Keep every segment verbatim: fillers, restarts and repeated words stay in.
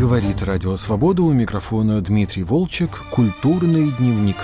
Говорит Радио Свобода, у микрофона Дмитрий Волчек. Культурный дневник.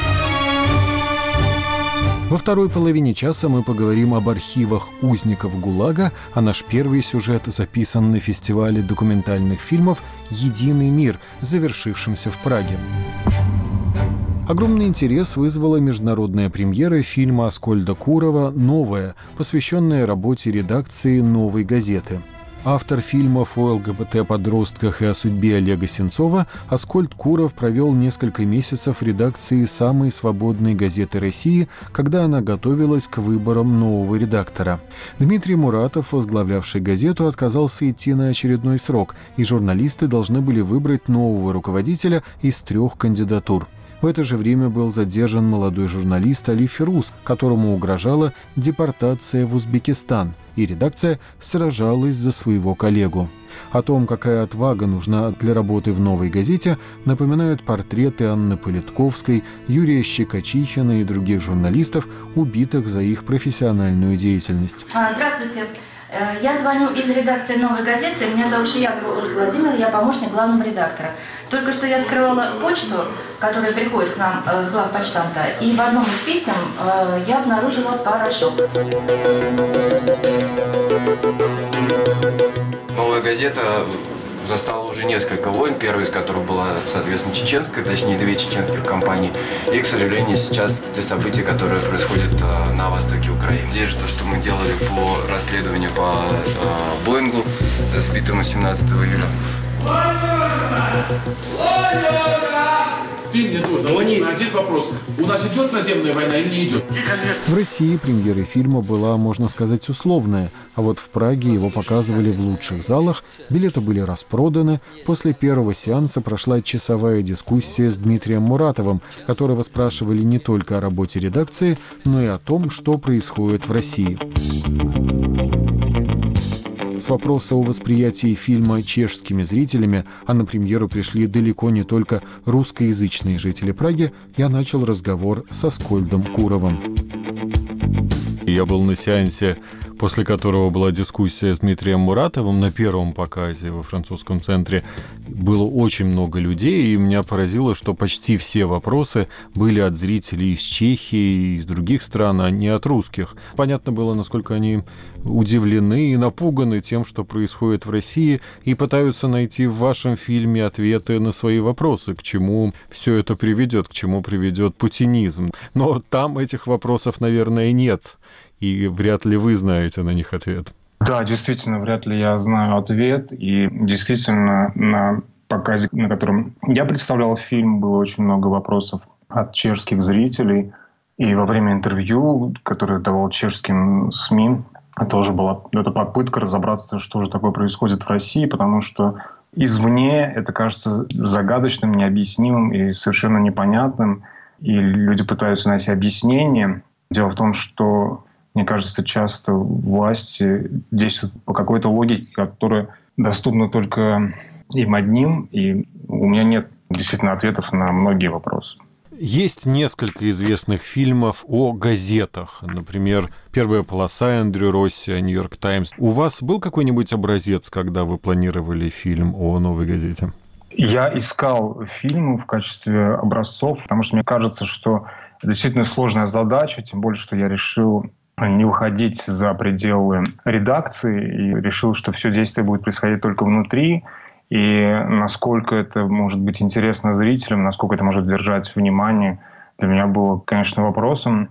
Во второй половине часа мы поговорим об архивах узников ГУЛАГа, а наш первый сюжет записан на фестивале документальных фильмов «Единый мир», завершившемся в Праге. Огромный интерес вызвала международная премьера фильма Аскольда Курова «Новая», посвященная работе редакции «Новой газеты». Автор фильмов о ЛГБТ-подростках и о судьбе Олега Сенцова, Аскольд Куров провел несколько месяцев в редакции самой свободной газеты России, когда она готовилась к выборам нового редактора. Дмитрий Муратов, возглавлявший газету, отказался идти на очередной срок, и журналисты должны были выбрать нового руководителя из трех кандидатур. В это же время был задержан молодой журналист Али Фирус, которому угрожала депортация в Узбекистан, и редакция сражалась за своего коллегу. О том, какая отвага нужна для работы в «Новой газете», напоминают портреты Анны Политковской, Юрия Щекочихина и других журналистов, убитых за их профессиональную деятельность. Здравствуйте. Я звоню из редакции «Новой газеты». Меня зовут Шиягова Ольга Владимировна, я помощник главного редактора. Только что я вскрывала почту, которая приходит к нам с главпочтамта, и в одном из писем я обнаружила порошок. «Новая газета» застала уже несколько войн, первая из которых была, соответственно, чеченская, точнее, две чеченских компании. И, к сожалению, сейчас те события, которые происходят э, на востоке Украины. Здесь же то, что мы делали по расследованию по э, Боингу, сбитому семнадцатого июля. Ты мне должен ответить на один вопрос. У нас идет наземная война или не идет? В России премьера фильма была, можно сказать, условная, а вот в Праге его показывали в лучших залах, билеты были распроданы. После первого сеанса прошла часовая дискуссия с Дмитрием Муратовым, которого спрашивали не только о работе редакции, но и о том, что происходит в России. С вопроса о восприятии фильма чешскими зрителями, а на премьеру пришли далеко не только русскоязычные жители Праги, я начал разговор с Аскольдом Куровым. Я был на сеансе, после которого была дискуссия с Дмитрием Муратовым на первом показе во французском центре. Было очень много людей, и меня поразило, что почти все вопросы были от зрителей из Чехии, из других стран, а не от русских. Понятно было, насколько они удивлены и напуганы тем, что происходит в России, и пытаются найти в вашем фильме ответы на свои вопросы, к чему все это приведет, к чему приведет путинизм. Но там этих вопросов, наверное, нет. И вряд ли вы знаете на них ответ. Да, действительно, вряд ли я знаю ответ. И действительно, на показе, на котором я представлял фильм, было очень много вопросов от чешских зрителей. И во время интервью, которое давал чешским СМИ, тоже была эта попытка разобраться, что же такое происходит в России, потому что извне это кажется загадочным, необъяснимым и совершенно непонятным. И люди пытаются найти объяснение. Дело в том, что мне кажется, часто власти действуют по какой-то логике, которая доступна только им одним, и у меня нет действительно ответов на многие вопросы. Есть несколько известных фильмов о газетах. Например, «Первая полоса» Эндрю Росси, «Нью-Йорк Таймс». У вас был какой-нибудь образец, когда вы планировали фильм о «Новой газете»? Я искал фильмы в качестве образцов, потому что мне кажется, что это действительно сложная задача, тем более, что я решил не выходить за пределы редакции и решил, что все действие будет происходить только внутри. И насколько это может быть интересно зрителям, насколько это может держать внимание, для меня было, конечно, вопросом.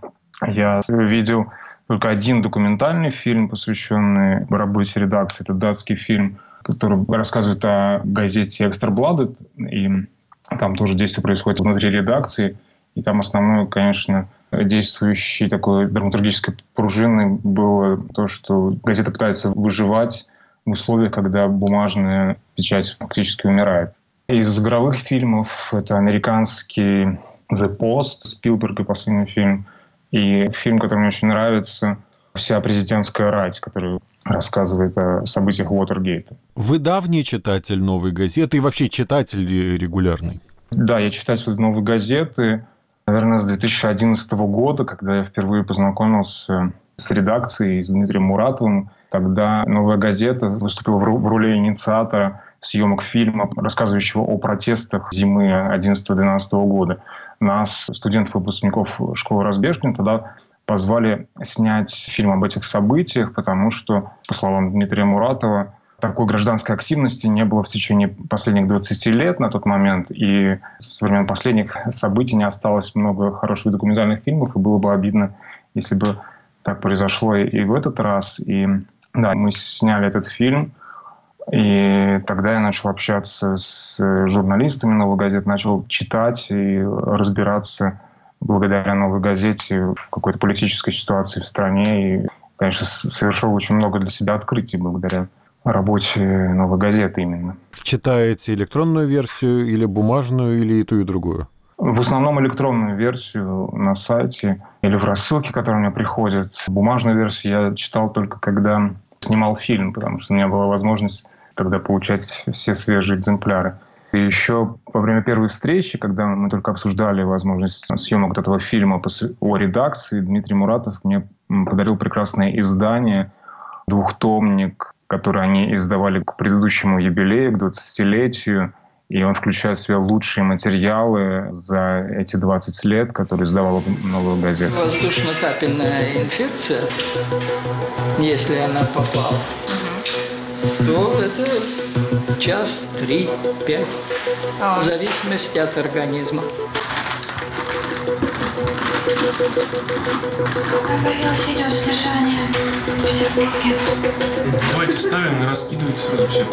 Я видел только один документальный фильм, посвященный работе редакции. Это датский фильм, который рассказывает о газете «Экстрабладет». И там тоже действие происходит внутри редакции. И там основное, конечно, действующей такой драматургической пружиной было то, что газета пытается выживать в условиях, когда бумажная печать фактически умирает. Из игровых фильмов это американский «The Post», Спилберга, последний фильм, и фильм, который мне очень нравится, «Вся президентская рать», который рассказывает о событиях Уотергейта. Вы давний читатель «Новой газеты» и вообще читатель регулярный? Да, я читатель «Новой газеты», наверное, с две тысячи одиннадцатого года, когда я впервые познакомился с редакцией, с Дмитрием Муратовым. Тогда «Новая газета» выступила в роли инициатора съемок фильма, рассказывающего о протестах зимы одиннадцатого-двенадцатого года. Нас, студентов-выпускников школы Разбежкина, тогда позвали снять фильм об этих событиях, потому что, по словам Дмитрия Муратова, такой гражданской активности не было в течение последних двадцати лет на тот момент, и со времен последних событий не осталось много хороших документальных фильмов, и было бы обидно, если бы так произошло и в этот раз. И да, мы сняли этот фильм, и тогда я начал общаться с журналистами «Новой газеты», начал читать и разбираться благодаря «Новой газете» в какой-то политической ситуации в стране. И, конечно, совершил очень много для себя открытий благодаря работе «Новой газеты» именно. Читаете электронную версию или бумажную, или и ту, и другую? В основном электронную версию на сайте или в рассылке, которая мне приходит. Бумажную версию я читал только когда снимал фильм, потому что у меня была возможность тогда получать все свежие экземпляры. И еще во время первой встречи, когда мы только обсуждали возможность съемок вот этого фильма о редакции, Дмитрий Муратов мне подарил прекрасное издание, двухтомник, который они издавали к предыдущему юбилею, к двадцатилетию. И он включает в себя лучшие материалы за эти двадцать лет, которые издавала «Новую газету». Воздушно-капельная инфекция, если она попала, то это час, три, пять, в зависимости от организма. Как появилось видеозадержание в Петербурге? Давайте ставим и раскидывайте сразу все.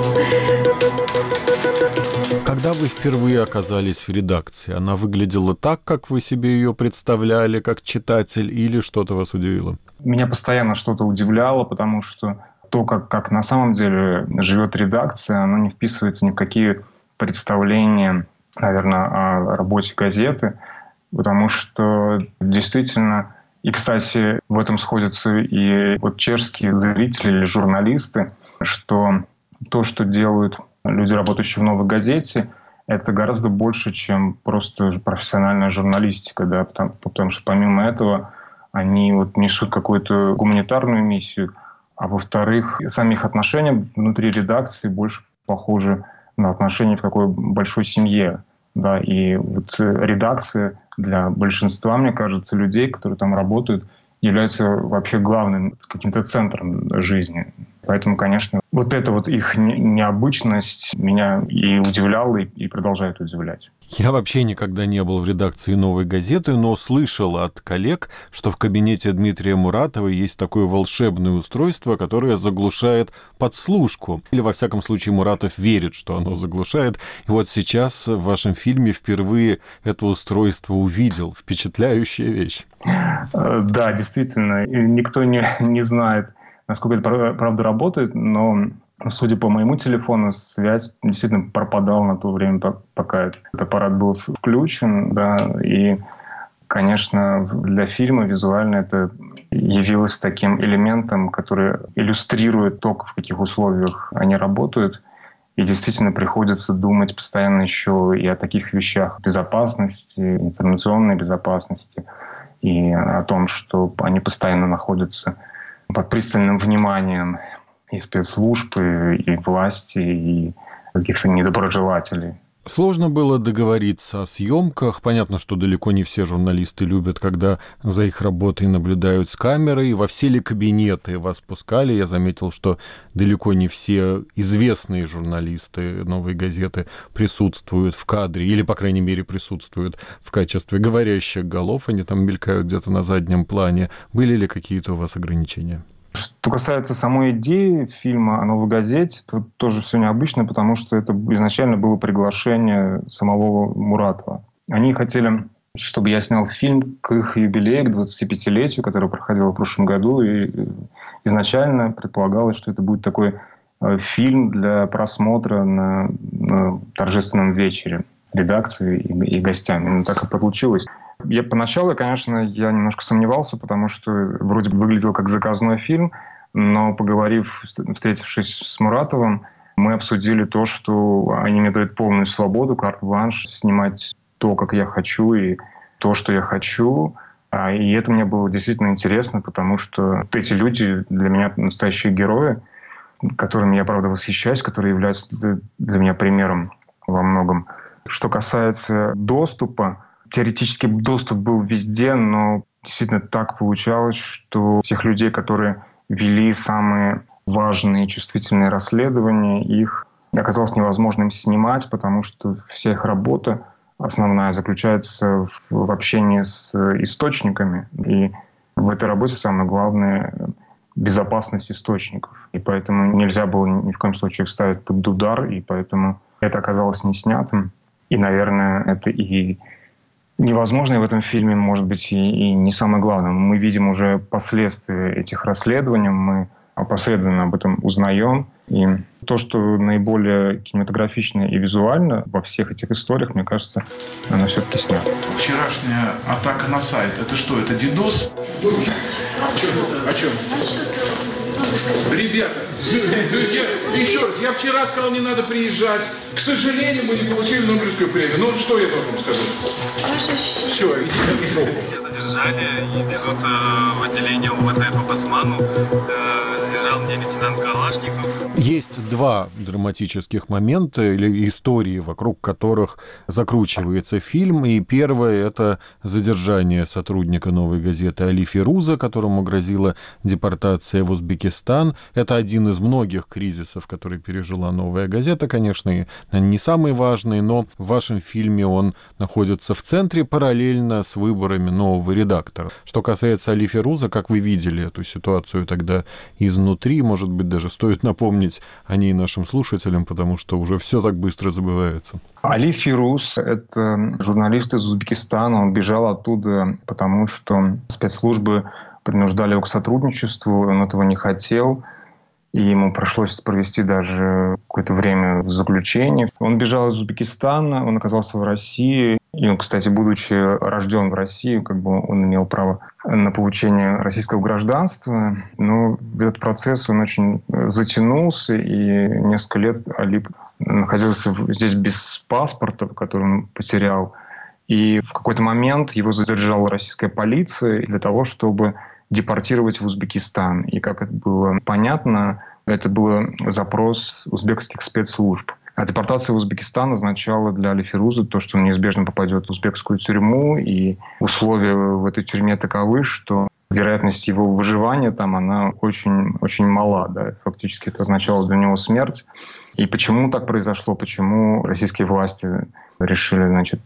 Когда вы впервые оказались в редакции, она выглядела так, как вы себе ее представляли, как читатель, или что-то вас удивило? Меня постоянно что-то удивляло, потому что то, как, как на самом деле живет редакция, оно не вписывается ни в какие представления, наверное, о работе газеты, потому что действительно, и, кстати, в этом сходятся и вот чешские зрители или журналисты, что то, что делают люди, работающие в «Новой газете», это гораздо больше, чем просто профессиональная журналистика, да, потому, потому что помимо этого они вот несут какую-то гуманитарную миссию, а во-вторых, сами их отношения внутри редакции больше похожи на отношения в такой большой семье. Да, и вот редакция для большинства, мне кажется, людей, которые там работают, является вообще главным каким-то центром жизни. Поэтому, конечно, вот эта вот их необычность меня и удивляла, и продолжает удивлять. Я вообще никогда не был в редакции «Новой газеты», но слышал от коллег, что в кабинете Дмитрия Муратова есть такое волшебное устройство, которое заглушает подслушку. Или, во всяком случае, Муратов верит, что оно заглушает. И вот сейчас в вашем фильме впервые это устройство увидел. Впечатляющая вещь. Да, действительно. Никто не, не знает, насколько это правда работает, но, судя по моему телефону, связь действительно пропадала на то время, пока этот аппарат был включен. Да, и, конечно, для фильма визуально это явилось таким элементом, который иллюстрирует то, в каких условиях они работают. И действительно приходится думать постоянно еще и о таких вещах безопасности, информационной безопасности, и о том, что они постоянно находятся под пристальным вниманием и спецслужб, и, и власти, и каких-то недоброжелателей. Сложно было договориться о съемках. Понятно, что далеко не все журналисты любят, когда за их работой наблюдают с камерой. Во все ли кабинеты вас пускали? Я заметил, что далеко не все известные журналисты «Новой газеты» присутствуют в кадре, или, по крайней мере, присутствуют в качестве говорящих голов. Они там мелькают где-то на заднем плане. Были ли какие-то у вас ограничения? Что касается самой идеи фильма о «Новой газете», тут тоже все необычно, потому что это изначально было приглашение самого Муратова. Они хотели, чтобы я снял фильм к их юбилею, к двадцатипятилетию, который проходил в прошлом году. И изначально предполагалось, что это будет такой фильм для просмотра на, на торжественном вечере редакции и, и гостями. Ну, так и получилось. Я поначалу, конечно, я немножко сомневался, потому что вроде бы выглядел как заказной фильм, но поговорив, встретившись с Муратовым, мы обсудили то, что они мне дают полную свободу, карт-бланш, снимать то, как я хочу, и то, что я хочу. И это мне было действительно интересно, потому что эти люди для меня настоящие герои. которыми я, правда, восхищаюсь, которые являются для меня примером во многом. Что касается доступа, теоретически доступ был везде, но действительно так получалось, что тех людей, которые вели самые важные чувствительные расследования, их оказалось невозможным снимать, потому что вся их работа основная заключается в общении с источниками. И в этой работе самое главное — безопасность источников. И поэтому нельзя было ни в коем случае их ставить под удар, и поэтому это оказалось не снятым. И, наверное, это и невозможное в этом фильме, может быть, и, и не самое главное. Мы видим уже последствия этих расследований, мы опосредованно об этом узнаем. И то, что наиболее кинематографично и визуально во всех этих историях, мне кажется, оно все-таки снято. Вчерашняя атака на сайт, это что, это дидос? О чем? Ребята, я, еще раз, я вчера сказал, не надо приезжать. К сожалению, мы не получили Нобелевскую премию. Ну, что я должен сказать? Все, идите в жопу. Задержали и везут э, в отделение УВД по Басману. Э, задержал меня лейтенант Калашников. Есть два драматических момента или истории, вокруг которых закручивается фильм. И первое — это задержание сотрудника «Новой газеты» Али Фируза, которому грозила депортация в Узбекистан. Это один из многих кризисов, который пережила «Новая газета», конечно, и не самый важный, но в вашем фильме он находится в центре параллельно с выборами нового редактора. Что касается Али Фируза, как вы видели эту ситуацию тогда изнутри, может быть, даже стоит напомнить о ней нашим слушателям, потому что уже все так быстро забывается. Али Фируз — это журналист из Узбекистана. Он бежал оттуда, потому что спецслужбы принуждали его к сотрудничеству, он этого не хотел. И ему пришлось провести даже какое-то время в заключении. Он бежал из Узбекистана, он оказался в России. И он, кстати, будучи рожден в России, как бы он имел право на получение российского гражданства. Но этот процесс, он очень затянулся, и несколько лет Али находился здесь без паспорта, который он потерял. И в какой-то момент его задержала российская полиция для того, чтобы депортировать в Узбекистан. И, как это было понятно, это был запрос узбекских спецслужб. А депортация в Узбекистан означала для Али Фируза то, что он неизбежно попадет в узбекскую тюрьму, и условия в этой тюрьме таковы, что вероятность его выживания там, она очень, очень мала. Да? Фактически это означало для него смерть. И почему так произошло? Почему российские власти решили, значит,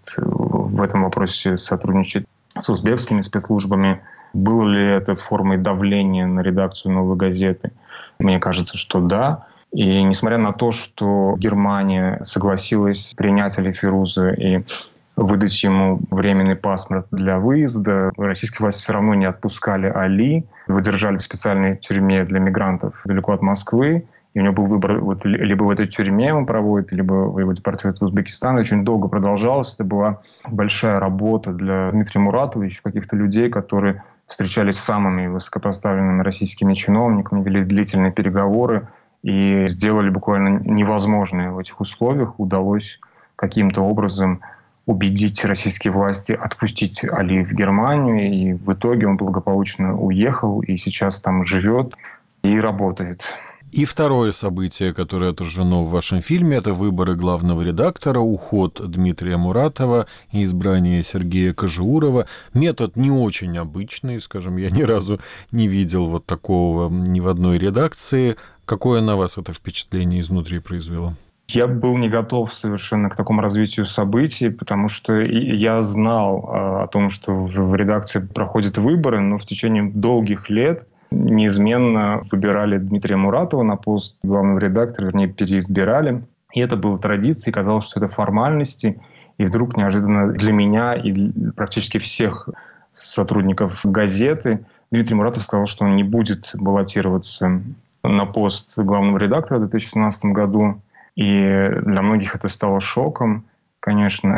в этом вопросе сотрудничать с узбекскими спецслужбами? Было ли это формой давления на редакцию «Новой газеты»? Мне кажется, что да. И несмотря на то, что Германия согласилась принять Али Фируза и выдать ему временный паспорт для выезда, российские власти все равно не отпускали Али. Его держали в специальной тюрьме для мигрантов далеко от Москвы. И у него был выбор, вот, либо в этой тюрьме его проводят, либо его депортируют в Узбекистан. Очень долго продолжалось. Это была большая работа для Дмитрия Муратова и еще каких-то людей, которые встречались с самыми высокопоставленными российскими чиновниками, вели длительные переговоры и сделали буквально невозможное в этих условиях. Удалось каким-то образом убедить российские власти отпустить Али в Германию. И в итоге он благополучно уехал и сейчас там живет и работает. И второе событие, которое отражено в вашем фильме, это выборы главного редактора, уход Дмитрия Муратова и избрание Сергея Кожеурова. Метод не очень обычный, скажем, я ни разу не видел вот такого ни в одной редакции. Какое на вас это впечатление изнутри произвело? Я был не готов совершенно к такому развитию событий, потому что я знал о том, что в редакции проходят выборы, но в течение долгих лет неизменно выбирали Дмитрия Муратова на пост главного редактора, вернее, переизбирали. И это было традицией, казалось, что это формальности. И вдруг неожиданно для меня и для практически всех сотрудников газеты Дмитрий Муратов сказал, что он не будет баллотироваться на пост главного редактора в две тысячи семнадцатом году. И для многих это стало шоком, конечно.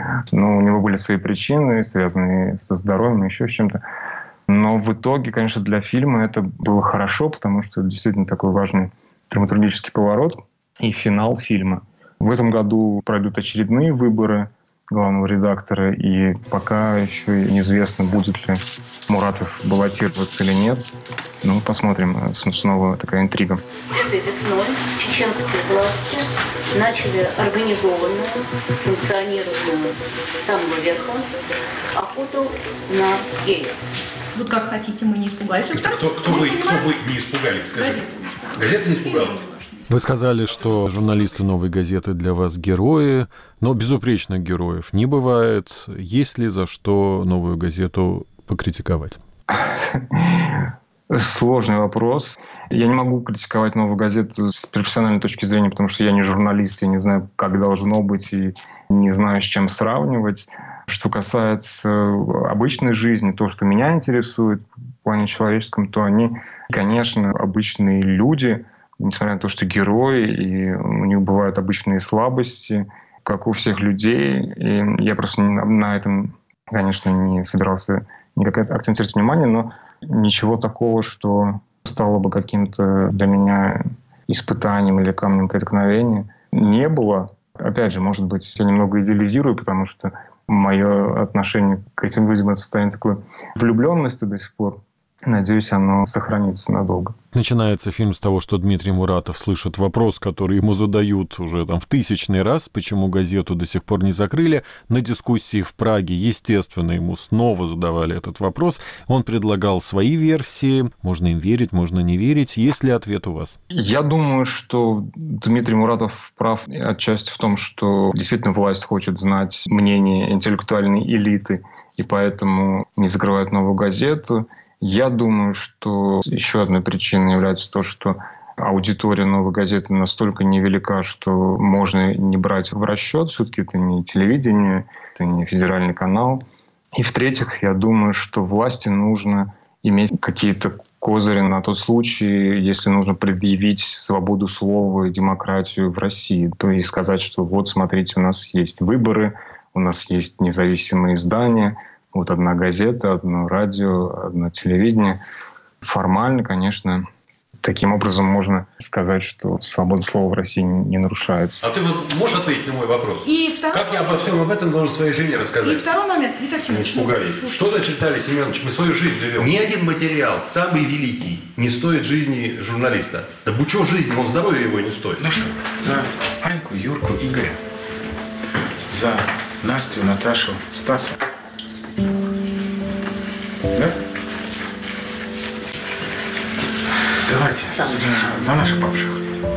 Но у него были свои причины, связанные со здоровьем, еще с чем-то. Но в итоге, конечно, для фильма это было хорошо, потому что это действительно такой важный драматургический поворот и финал фильма. В этом году пройдут очередные выборы. главного редактора, и пока еще неизвестно, будет ли Муратов баллотироваться или нет. Ну, посмотрим. Снова такая интрига. Этой весной чеченские власти начали организованную, санкционированную с самого верха охоту на геев. Вот как хотите, мы не испугались. Кто, кто, кто, вы, кто вы не испугались, скажите? Газета не испугалась? Вы сказали, что журналисты «Новой газеты» для вас герои, но безупречных героев не бывает. Есть ли за что «Новую газету» покритиковать? Сложный вопрос. Я не могу критиковать «Новую газету» с профессиональной точки зрения, потому что я не журналист, я не знаю, как должно быть, и не знаю, с чем сравнивать. Что касается обычной жизни, то, что меня интересует в плане человеческом, то они, конечно, обычные люди, несмотря на то, что герои, и у них бывают обычные слабости, как у всех людей. И я просто на этом, конечно, не собирался никак акцентировать внимание, но ничего такого, что стало бы каким-то для меня испытанием или камнем преткновения, не было. Опять же, может быть, я немного идеализирую, потому что мое отношение к этим людям — это состояние такой влюбленности до сих пор. Надеюсь, оно сохранится надолго. Начинается фильм с того, что Дмитрий Муратов слышит вопрос, который ему задают уже там в тысячный раз, почему газету до сих пор не закрыли. На дискуссии в Праге, естественно, ему снова задавали этот вопрос. Он предлагал свои версии. Можно им верить, можно не верить. Есть ли ответ у вас? Я думаю, что Дмитрий Муратов прав отчасти в том, что действительно власть хочет знать мнение интеллектуальной элиты, и поэтому не закрывает «Новую газету». Я думаю, что еще одной причиной является то, что аудитория «Новой газеты» настолько невелика, что можно не брать в расчет. Все-таки это не телевидение, это не федеральный канал. И в-третьих, я думаю, что власти нужно иметь какие-то козыри на тот случай, если нужно предъявить свободу слова и демократию в России. То есть сказать, что вот, смотрите, у нас есть выборы, у нас есть независимые издания, вот одна газета, одно радио, одно телевидение. Формально, конечно, таким образом можно сказать, что свобода слова в России не нарушается. А ты вот можешь ответить на мой вопрос? И второй как я обо всем об этом должен своей жене рассказать? И второй момент. Виталий Не испугались. Что значит, Виталий Семенович, мы свою жизнь живем? Ни один материал, самый великий, не стоит жизни журналиста. Да бучо жизни, он здоровья его не стоит. Ну что, за Аньку, Юрку, Игоря, за Настю, Наташу, Стаса. Да? Давайте за, за наших павших.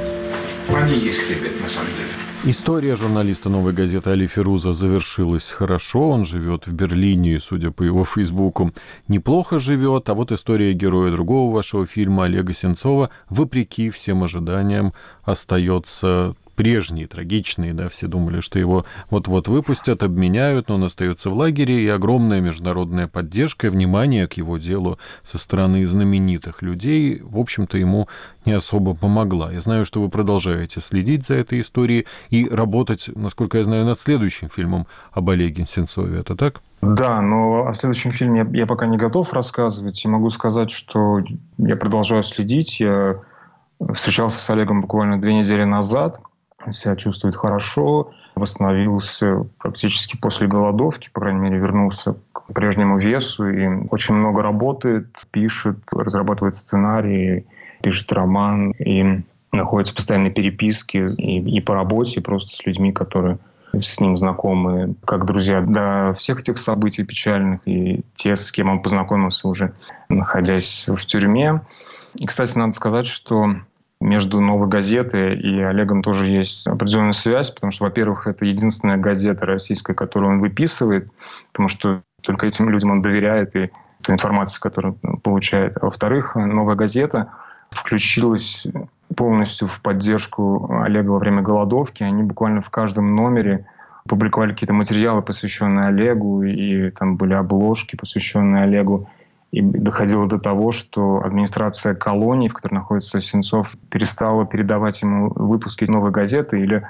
Они есть хлебет, на самом деле. История журналиста «Новой газеты» Али Фируза завершилась хорошо. Он живет в Берлине, судя по его фейсбуку, неплохо живет. А вот история героя другого вашего фильма Олега Сенцова, вопреки всем ожиданиям, остается прежний, трагичный, да, все думали, что его вот-вот выпустят, обменяют, но он остается в лагере, и огромная международная поддержка и внимание к его делу со стороны знаменитых людей, в общем-то, ему не особо помогла. Я знаю, что вы продолжаете следить за этой историей и работать, насколько я знаю, над следующим фильмом об Олеге Сенцове. Это так? Да, но о следующем фильме я, я пока не готов рассказывать, и могу сказать, что я продолжаю следить. Я встречался с Олегом буквально две недели назад. Себя чувствует хорошо, восстановился практически после голодовки, по крайней мере, вернулся к прежнему весу и очень много работает, пишет, разрабатывает сценарии, пишет роман и находится в постоянной переписке и, и по работе, и просто с людьми, которые с ним знакомы, как друзья до всех этих событий печальных, и те, с кем он познакомился уже, находясь в тюрьме. И, кстати, надо сказать, что между «Новой газетой» и Олегом тоже есть определенная связь, потому что, во-первых, это единственная газета российская, которую он выписывает, потому что только этим людям он доверяет и ту информацию, которую он получает. А во-вторых, «Новая газета» включилась полностью в поддержку Олега во время голодовки. Они буквально в каждом номере публиковали какие-то материалы, посвященные Олегу, и там были обложки, посвященные Олегу. И доходило до того, что администрация колонии, в которой находится Сенцов, перестала передавать ему выпуски «Новой газеты» или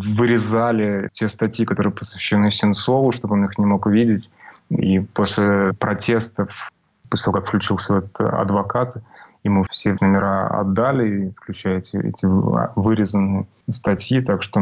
вырезали те статьи, которые посвящены Сенцову, чтобы он их не мог увидеть. И после протестов, после того, как включился этот адвокат, ему все номера отдали, включая эти, эти вырезанные статьи. Так что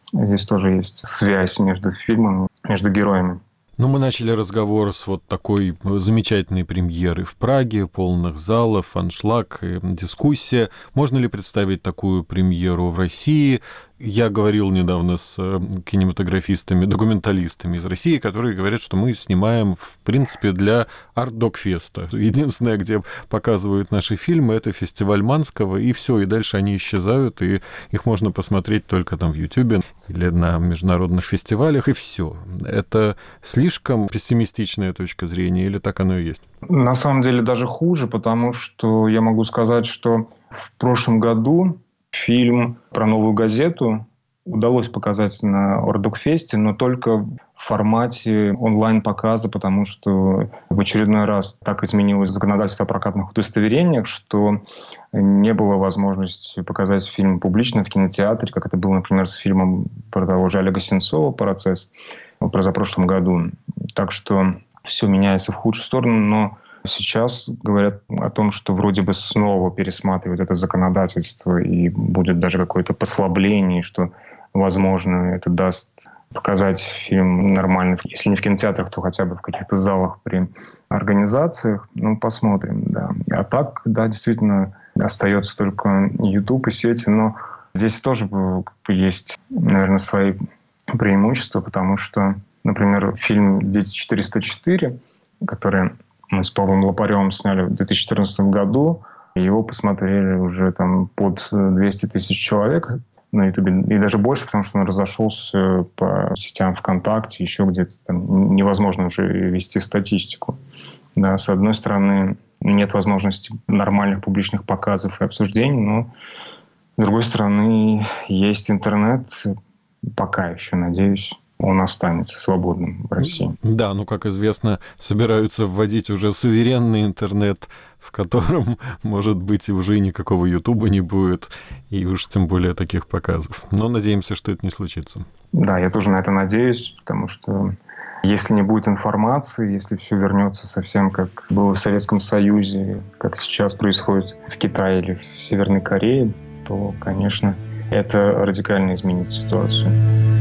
здесь тоже есть связь между фильмами, между героями. Ну, мы начали разговор с вот такой замечательной премьеры в Праге, полных залов, аншлаг, дискуссия. Можно ли представить такую премьеру в России? Я говорил недавно с кинематографистами, документалистами из России, которые говорят, что мы снимаем, в принципе, для арт-док-феста. Единственное, где показывают наши фильмы, это фестиваль Манского, и все, и дальше они исчезают, и их можно посмотреть только там в Ютубе или на международных фестивалях, и все. Это слишком пессимистичная точка зрения, или так оно и есть? На самом деле даже хуже, потому что я могу сказать, что в прошлом году фильм про новую газету удалось показать на Ордокфесте, но только в формате онлайн-показа, потому что в очередной раз так изменилось законодательство о прокатных удостоверениях, что не было возможности показать фильм публично в кинотеатре, как это было, например, с фильмом про того же Олега Сенцова «Процесс» в позапрошлом году. Так что все меняется в худшую сторону, но сейчас говорят о том, что вроде бы снова пересматривают это законодательство и будет даже какое-то послабление, что, возможно, это даст показать фильм нормально, если не в кинотеатрах, то хотя бы в каких-то залах при организациях. Ну, посмотрим, да. А так, да, действительно, остается только YouTube и сети, но здесь тоже есть, наверное, свои преимущества, потому что, например, фильм «Дети четыреста четыре», который мы с Павлом Лопаревым сняли в две тысячи четырнадцатом году. Его посмотрели уже там под двести тысяч человек на Ютубе. И даже больше, потому что он разошелся по сетям ВКонтакте, еще где-то. Там невозможно уже вести статистику. Да, с одной стороны, нет возможности нормальных публичных показов и обсуждений, но с другой стороны, есть интернет. Пока еще, надеюсь, он останется свободным в России. Да, ну, как известно, собираются вводить уже суверенный интернет, в котором, может быть, и уже и никакого Ютуба не будет, и уж тем более таких показов. Но надеемся, что это не случится. Да, я тоже на это надеюсь, потому что если не будет информации, если все вернется совсем как было в Советском Союзе, как сейчас происходит в Китае или в Северной Корее, то, конечно, это радикально изменит ситуацию.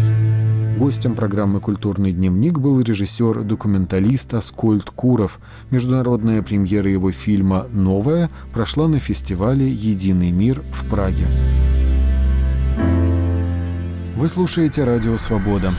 Гостем программы «Культурный дневник» был режиссер-документалист Аскольд Куров. Международная премьера его фильма «Новая» прошла на фестивале «Единый мир» в Праге. Вы слушаете «Радио Свобода».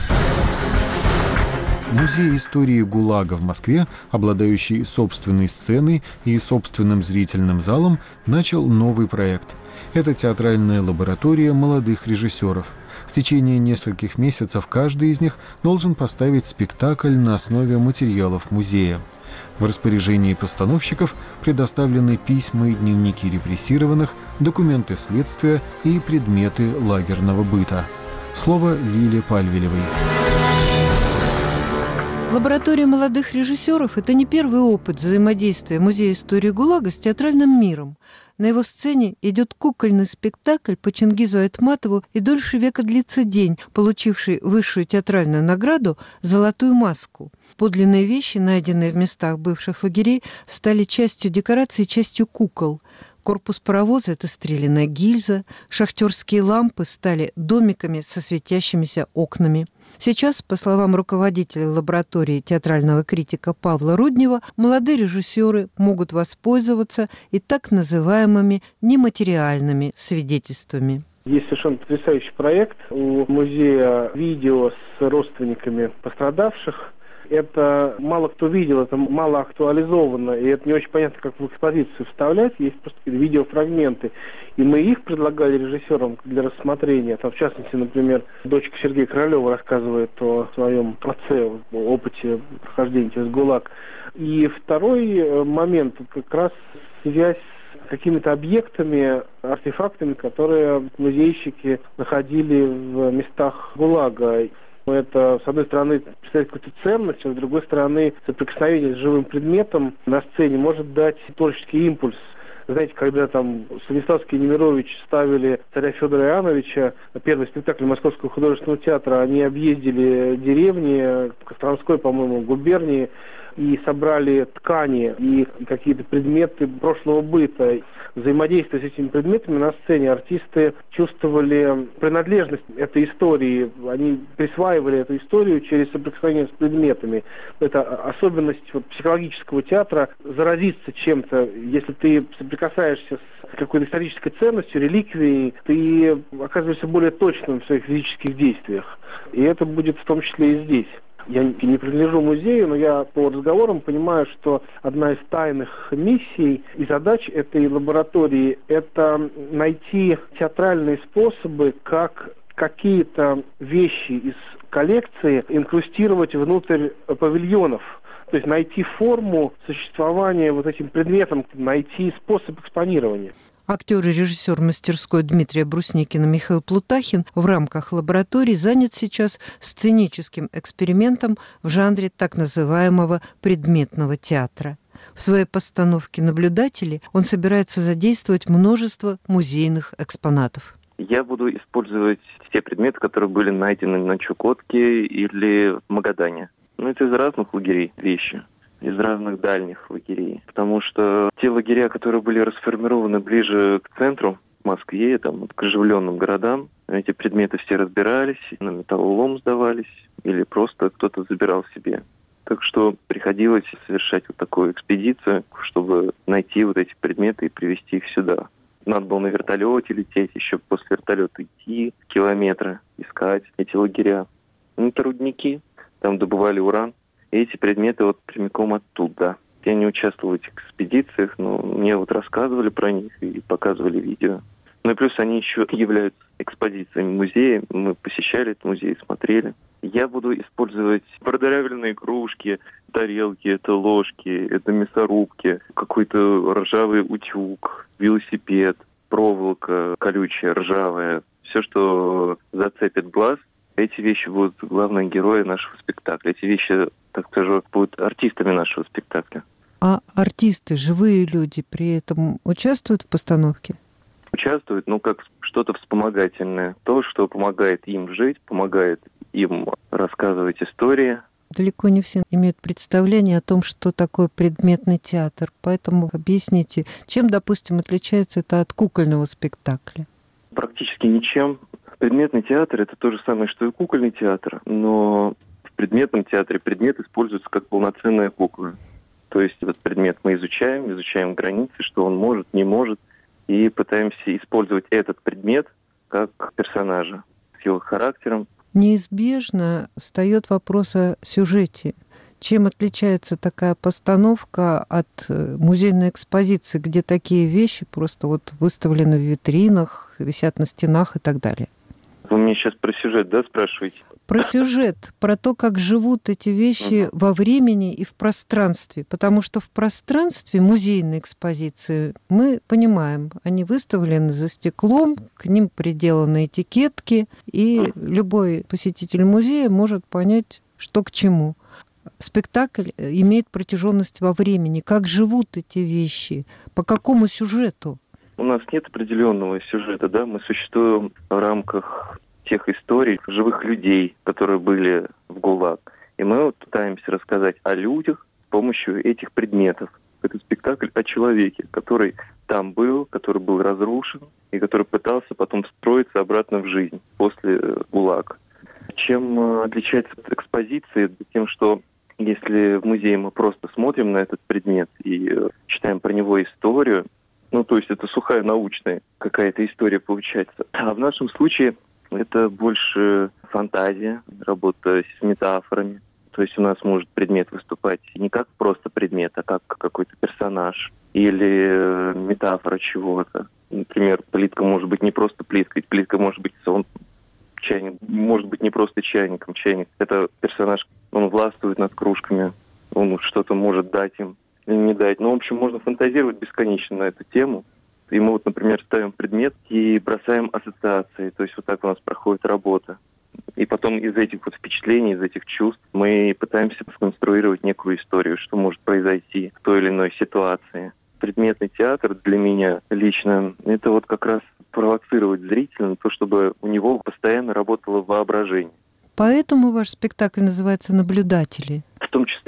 Музей истории ГУЛАГа в Москве, обладающий собственной сценой и собственным зрительным залом, начал новый проект. Это театральная лаборатория молодых режиссеров. В течение нескольких месяцев каждый из них должен поставить спектакль на основе материалов музея. В распоряжении постановщиков предоставлены письма и дневники репрессированных, документы следствия и предметы лагерного быта. Слово Лиле Пальвелевой. Лаборатория молодых режиссеров – это не первый опыт взаимодействия Музея истории ГУЛАГа с театральным миром. На его сцене идет кукольный спектакль по Чингизу Айтматову «И дольше века длится день», получивший высшую театральную награду «Золотую маску». Подлинные вещи, найденные в местах бывших лагерей, стали частью декораций и частью кукол. Корпус паровоза – это стрелянная гильза, шахтерские лампы стали домиками со светящимися окнами. Сейчас, по словам руководителя лаборатории театрального критика Павла Руднева, молодые режиссеры могут воспользоваться и так называемыми нематериальными свидетельствами. Есть совершенно потрясающий проект у музея видео с родственниками пострадавших. Это мало кто видел, это мало актуализовано, и это не очень понятно, как в экспозицию вставлять. Есть просто видеофрагменты. И мы их предлагали режиссерам для рассмотрения. Там, в частности, например, дочка Сергея Королева рассказывает о своем отце, опыте прохождения через ГУЛАГ. И второй момент, как раз связь с какими-то объектами, артефактами, которые музейщики находили в местах ГУЛАГа. Это, с одной стороны, представляет какую-то ценность, а с другой стороны, соприкосновение с живым предметом на сцене может дать творческий импульс. Знаете, когда там Станиславский и Немирович ставили царя Федора Иоанновича, первый спектакль Московского художественного театра, они объездили деревни Костромской, по-моему, губернии, и собрали ткани и какие-то предметы прошлого быта. Взаимодействуя с этими предметами на сцене, артисты чувствовали принадлежность этой истории. Они присваивали эту историю через соприкосновение с предметами. Это особенность вот, психологического театра — заразиться чем-то. Если ты соприкасаешься с какой-то исторической ценностью, реликвией, ты оказываешься более точным в своих физических действиях. И это будет в том числе и здесь. Я не принадлежу музею, но я по разговорам понимаю, что одна из тайных миссий и задач этой лаборатории – это найти театральные способы, как какие-то вещи из коллекции инкрустировать внутрь павильонов. То есть найти форму существования вот этим предметом, найти способ экспонирования. Актер и режиссер мастерской Дмитрия Брусникина Михаил Плутахин в рамках лаборатории занят сейчас сценическим экспериментом в жанре так называемого предметного театра. В своей постановке «Наблюдатели» он собирается задействовать множество музейных экспонатов. Я буду использовать те предметы, которые были найдены на Чукотке или в Магадане. Ну, это из разных лагерей вещи. Из разных дальних лагерей. Потому что те лагеря, которые были расформированы ближе к центру, в Москве, там, к оживленным городам, эти предметы все разбирались, на металлолом сдавались, или просто кто-то забирал себе. Так что приходилось совершать вот такую экспедицию, чтобы найти вот эти предметы и привезти их сюда. Надо было на вертолете лететь, еще после вертолета идти километры, искать эти лагеря. Ну, это рудники, там добывали уран. И эти предметы вот прямиком оттуда. Я не участвовал в этих экспедициях, но мне вот рассказывали про них и показывали видео. Ну и плюс они еще являются экспозициями музея. Мы посещали этот музей, смотрели. Я буду использовать продырявленные кружки, тарелки, это ложки, это мясорубки, какой-то ржавый утюг, велосипед, проволока колючая, ржавая. Все, что зацепит глаз. Эти вещи будут главные герои нашего спектакля. Эти вещи, так скажу, будут артистами нашего спектакля. А артисты, живые люди, при этом участвуют в постановке? Участвуют, ну, как что-то вспомогательное. То, что помогает им жить, помогает им рассказывать истории. Далеко не все имеют представление о том, что такое предметный театр. Поэтому объясните, чем, допустим, отличается это от кукольного спектакля? Практически ничем. Предметный театр – это то же самое, что и кукольный театр, но в предметном театре предмет используется как полноценная кукла. То есть этот предмет мы изучаем, изучаем границы, что он может, не может, и пытаемся использовать этот предмет как персонажа с его характером. Неизбежно встает вопрос о сюжете. Чем отличается такая постановка от музейной экспозиции, где такие вещи просто вот выставлены в витринах, висят на стенах и так далее? Вы мне сейчас про сюжет, да, спрашиваете? Про сюжет, про то, как живут эти вещи угу. во времени и в пространстве. Потому что в пространстве музейной экспозиции мы понимаем, они выставлены за стеклом, к ним приделаны этикетки, и угу. любой посетитель музея может понять, что к чему. Спектакль имеет протяженность во времени. Как живут эти вещи? По какому сюжету? У нас нет определенного сюжета, да, мы существуем в рамках тех историй живых людей, которые были в ГУЛАГ. И мы вот пытаемся рассказать о людях с помощью этих предметов. Это спектакль о человеке, который там был, который был разрушен, и который пытался потом встроиться обратно в жизнь после ГУЛАГа. Чем отличается от экспозиции? Тем, что если в музее мы просто смотрим на этот предмет и читаем про него историю, ну, то есть это сухая научная какая-то история получается. А в нашем случае это больше фантазия, работа с метафорами. То есть у нас может предмет выступать не как просто предмет, а как какой-то персонаж или метафора чего-то. Например, плитка может быть не просто плиткой, плитка может быть солнцем. Чайник может быть не просто чайником. Чайник — это персонаж, он властвует над кружками, он что-то может дать им или не дать. Ну, в общем, можно фантазировать бесконечно на эту тему. И мы вот, например, ставим предмет и бросаем ассоциации. То есть вот так у нас проходит работа. И потом из этих вот впечатлений, из этих чувств мы пытаемся сконструировать некую историю, что может произойти в той или иной ситуации. Предметный театр для меня лично — это вот как раз провоцировать зрителя на то, чтобы у него постоянно работало воображение. Поэтому ваш спектакль называется «Наблюдатели». В том числе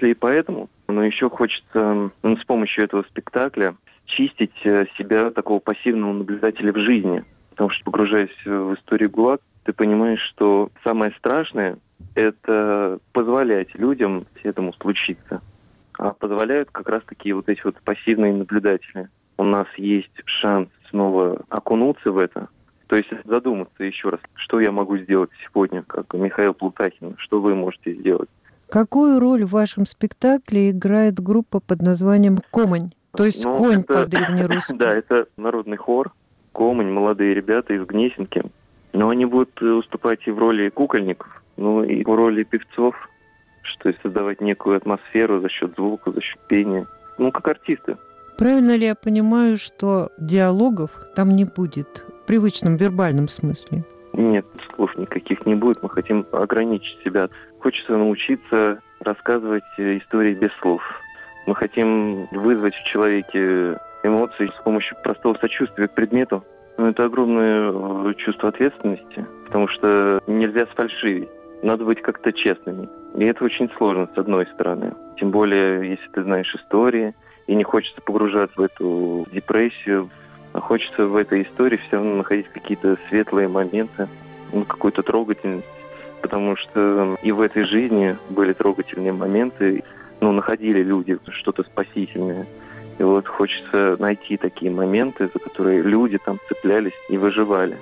числе и поэтому, но еще хочется ну, с помощью этого спектакля чистить себя такого пассивного наблюдателя в жизни. Потому что, погружаясь в историю ГУЛАГ, ты понимаешь, что самое страшное – это позволять людям этому случиться. А позволяют как раз-таки вот эти вот пассивные наблюдатели. У нас есть шанс снова окунуться в это. То есть задуматься еще раз, что я могу сделать сегодня, как Михаил Плутахин, что вы можете сделать. Какую роль в вашем спектакле играет группа под названием «Комань»? То есть ну, конь это, по-древнерусски. Да, это народный хор. Комань, молодые ребята из Гнесинки. Но они будут выступать и в роли кукольников, ну и в роли певцов, что есть создавать некую атмосферу за счет звука, за счет пения. Ну, как артисты. Правильно ли я понимаю, что диалогов там не будет в привычном вербальном смысле? Нет, слов никаких не будет. Мы хотим ограничить себя. Хочется научиться рассказывать истории без слов. Мы хотим вызвать в человеке эмоции с помощью простого сочувствия к предмету. Но это огромное чувство ответственности, потому что нельзя сфальшивить. Надо быть как-то честными. И это очень сложно, с одной стороны. Тем более, если ты знаешь истории, и не хочется погружаться в эту депрессию, а хочется в этой истории все равно находить какие-то светлые моменты, ну, какую-то трогательность. Потому что и в этой жизни были трогательные моменты, ну, находили люди что-то спасительное. И вот хочется найти такие моменты, за которые люди там цеплялись и выживали.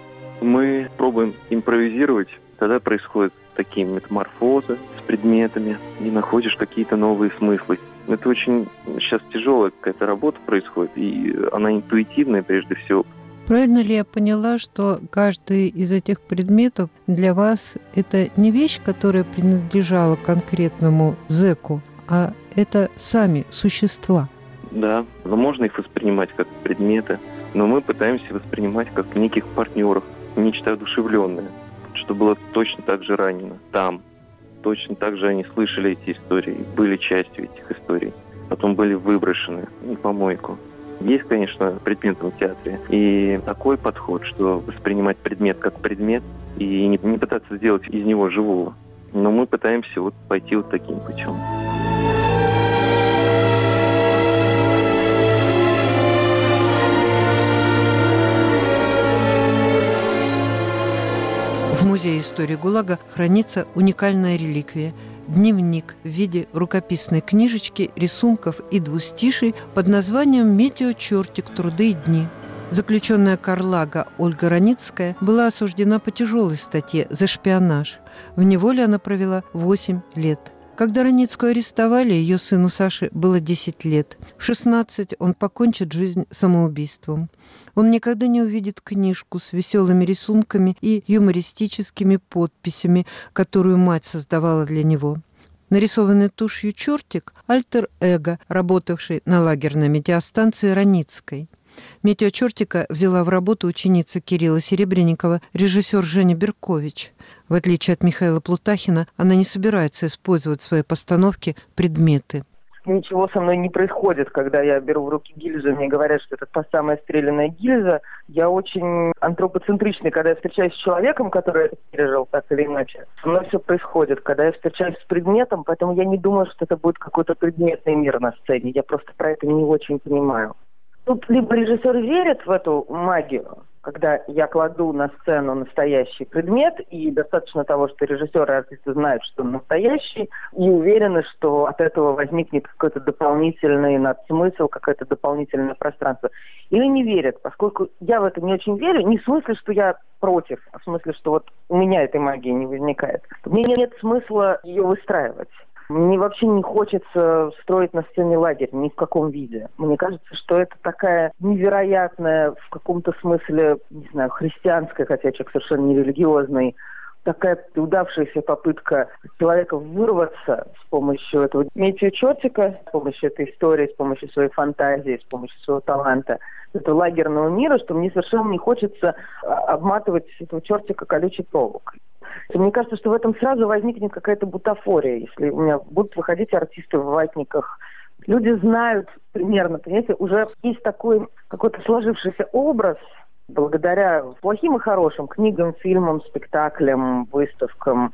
Мы пробуем импровизировать, тогда происходят такие метаморфозы с предметами, и находишь какие-то новые смыслы. Это очень сейчас тяжелая какая-то работа происходит, и она интуитивная прежде всего. Правильно ли я поняла, что каждый из этих предметов для вас это не вещь, которая принадлежала конкретному зэку, а это сами существа? Да, но можно их воспринимать как предметы, но мы пытаемся воспринимать как неких партнеров, нечто одушевленное, что было точно так же ранено там. Точно так же они слышали эти истории, были частью этих историй, потом были выброшены на помойку. Есть, конечно, предметы в театре и такой подход, что воспринимать предмет как предмет и не, не пытаться сделать из него живого. Но мы пытаемся вот пойти вот таким путем. В Музее истории ГУЛАГа хранится уникальная реликвия – дневник в виде рукописной книжечки, рисунков и двустиший под названием «Метеочертик. Труды и дни». Заключенная Карлага Ольга Раницкая была осуждена по тяжелой статье за шпионаж. В неволе она провела восемь лет. Когда Раницкую арестовали, ее сыну Саше было десять лет. В шестнадцать он покончит жизнь самоубийством. Он никогда не увидит книжку с веселыми рисунками и юмористическими подписями, которую мать создавала для него. Нарисованный тушью чертик – альтер-эго, работавший на лагерной метеостанции Раницкой. Метеочертика взяла в работу ученица Кирилла Серебренникова, режиссер Женя Беркович. В отличие от Михаила Плутахина, она не собирается использовать в своей постановке предметы. Ничего со мной не происходит, когда я беру в руки гильзу, мне говорят, что это та самая стрелянная гильза. Я очень антропоцентричный, когда я встречаюсь с человеком, который это пережил так или иначе. Со мной все происходит, когда я встречаюсь с предметом, поэтому я не думаю, что это будет какой-то предметный мир на сцене. Я просто про это не очень понимаю. Тут либо режиссер верит в эту магию, когда я кладу на сцену настоящий предмет, и достаточно того, что режиссеры и артисты знают, что он настоящий, и уверены, что от этого возникнет какой-то дополнительный надсмысл, какое-то дополнительное пространство. Или не верят, поскольку я в это не очень верю, не в смысле, что я против, а в смысле, что вот у меня этой магии не возникает. Мне нет смысла ее выстраивать. Мне вообще не хочется строить на сцене лагерь ни в каком виде. Мне кажется, что это такая невероятная, в каком-то смысле, не знаю, христианская, хотя человек совершенно не религиозный, такая удавшаяся попытка человека вырваться с помощью этого метеочертика, с помощью этой истории, с помощью своей фантазии, с помощью своего таланта, этого лагерного мира, что мне совершенно не хочется обматывать этого чертика колючей проволокой. Мне кажется, что в этом сразу возникнет какая-то бутафория, если у меня будут выходить артисты в ватниках. Люди знают примерно, понимаете, уже есть такой какой-то сложившийся образ, благодаря плохим и хорошим книгам, фильмам, спектаклям, выставкам,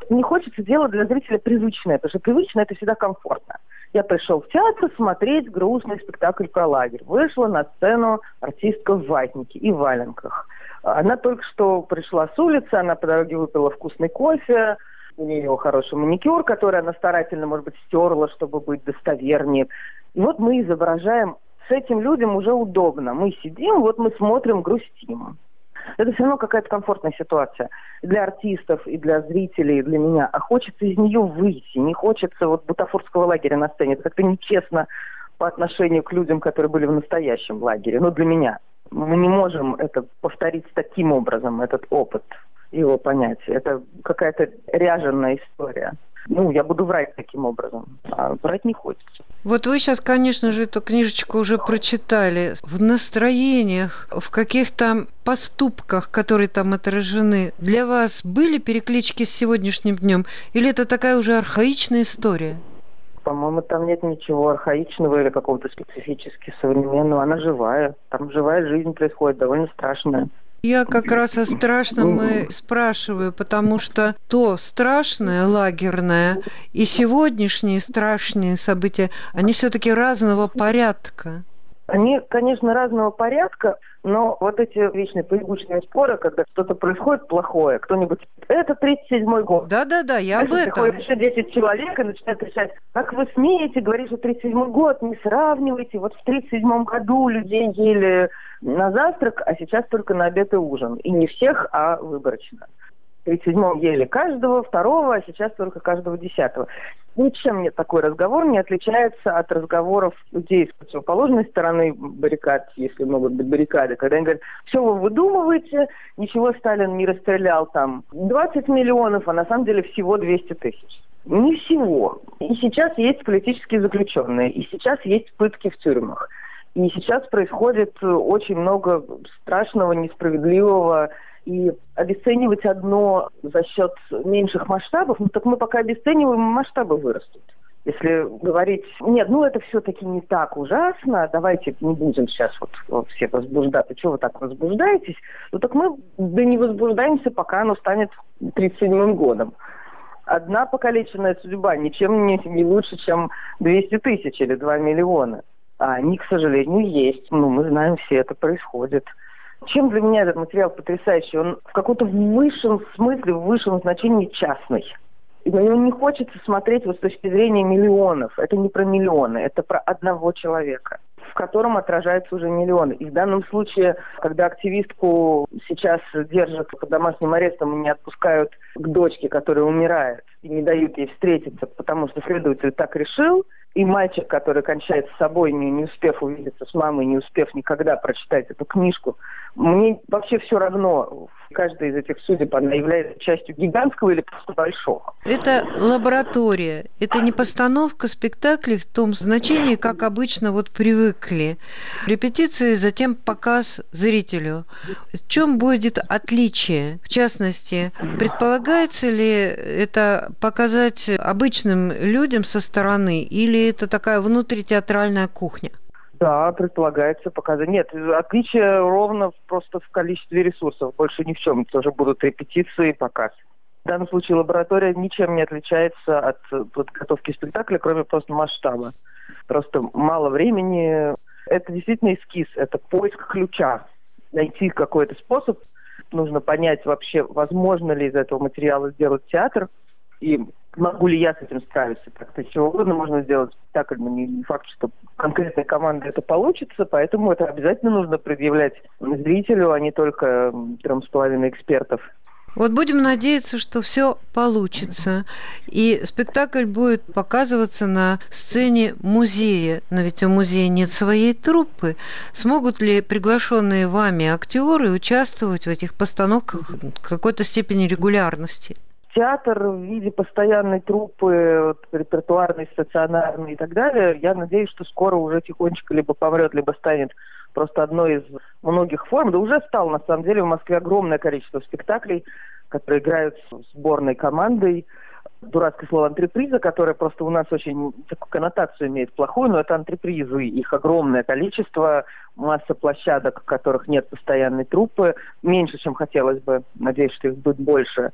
Не хочется делать для зрителя привычное, потому что привычное – это всегда комфортно. Я пришел в театр смотреть грустный спектакль про лагерь. Вышла на сцену артистка в ватнике и валенках. Она только что пришла с улицы, она по дороге выпила вкусный кофе, у нее хороший маникюр, который она старательно, может быть, стерла, чтобы быть достовернее. И вот мы изображаем, с этим людям уже удобно. Мы сидим, вот мы смотрим, грустим. Это все равно какая-то комфортная ситуация для артистов, и для зрителей, и для меня. А хочется из нее выйти. Не хочется вот бутафорского лагеря на сцене. Это как-то нечестно по отношению к людям, которые были в настоящем лагере. Ну, для меня. Мы не можем это повторить таким образом, этот опыт, его понятие. Это какая-то ряженая история. Ну, я буду врать таким образом, а врать не хочется. Вот вы сейчас, конечно же, эту книжечку уже прочитали. В настроениях, в каких-то поступках, которые там отражены, для вас были переклички с сегодняшним днем? Или это такая уже архаичная история? По-моему, там нет ничего архаичного или какого-то специфически современного. Она живая. Там живая жизнь происходит, довольно страшная. Я как раз о страшном и спрашиваю, потому что то страшное, лагерное, и сегодняшние страшные события, они все-таки разного порядка. Они, конечно, разного порядка, но вот эти вечные поебучные споры, когда что-то происходит плохое, кто-нибудь... Это тридцать седьмой год. Да-да-да, я об этом. Приходит еще десять человек и начинают решать, как вы смеете говорить, что тридцать седьмой год, не сравнивайте. Вот в тридцать седьмом году людей ели на завтрак, а сейчас только на обед и ужин. И не всех, а выборочно. В тридцать седьмом ели каждого, второго, а сейчас только каждого десятого. Ничем мне такой разговор не отличается от разговоров людей с противоположной стороны баррикад, если могут быть баррикады, когда они говорят, все вы выдумываете, ничего Сталин не расстрелял там двадцать миллионов, а на самом деле всего двести тысяч. Не всего. И сейчас есть политические заключенные, и сейчас есть пытки в тюрьмах. И сейчас происходит очень много страшного, несправедливого. И обесценивать одно за счет меньших масштабов, ну так мы пока обесцениваем, масштабы вырастут. Если говорить, нет, ну это все-таки не так ужасно, давайте не будем сейчас вот, вот все возбуждаться, что вы так возбуждаетесь, ну так мы да не возбуждаемся, пока оно станет тридцать седьмым годом. Одна покалеченная судьба ничем не, не лучше, чем двести тысяч или два миллиона. А они, к сожалению, есть. Ну, мы знаем, все это происходит. Чем для меня этот материал потрясающий? Он в каком-то высшем смысле, в высшем значении частный. И на него не хочется смотреть вот с точки зрения миллионов. Это не про миллионы, это про одного человека, в котором отражаются уже миллионы. И в данном случае, когда активистку сейчас держат под домашним арестом и не отпускают к дочке, которая умирает, и не дают ей встретиться, потому что следователь так решил, и мальчик, который кончает с собой, не, не успев увидеться с мамой, не успев никогда прочитать эту книжку, мне вообще все равно. Каждая из этих судеб, она является частью гигантского или просто большого. Это лаборатория, это не постановка спектаклей в том значении, как обычно вот привыкли. Репетиции, затем показ зрителю. В чем будет отличие? В частности, предполагается ли это показать обычным людям со стороны, или это такая внутритеатральная кухня? Да, предполагается показать. Нет, отличие ровно просто в количестве ресурсов, больше ни в чем. Тоже будут репетиции и показ. В данном случае лаборатория ничем не отличается от подготовки спектакля, кроме просто масштаба. Просто мало времени. Это действительно эскиз, это поиск ключа. Найти какой-то способ. Нужно понять вообще, возможно ли из этого материала сделать театр. И могу ли я с этим справиться? Так-то чего угодно можно сделать спектакль, но не факт, что конкретной команды это получится, поэтому это обязательно нужно предъявлять зрителю, а не только трем с половиной экспертов. Вот будем надеяться, что все получится. И спектакль будет показываться на сцене музея. Но ведь у музея нет своей труппы. Смогут ли приглашенные вами актеры участвовать в этих постановках в какой-то степени регулярности? Театр в виде постоянной труппы, вот, репертуарной, стационарной и так далее, я надеюсь, что скоро уже тихонечко либо помрет, либо станет просто одной из многих форм. Да уже стал, на самом деле, в Москве огромное количество спектаклей, которые играют с сборной командой. Дурацкое слово «антреприза», которое просто у нас очень такую коннотацию имеет плохую, но это антрепризы. Их огромное количество, масса площадок, в которых нет постоянной труппы, меньше, чем хотелось бы. Надеюсь, что их будет больше.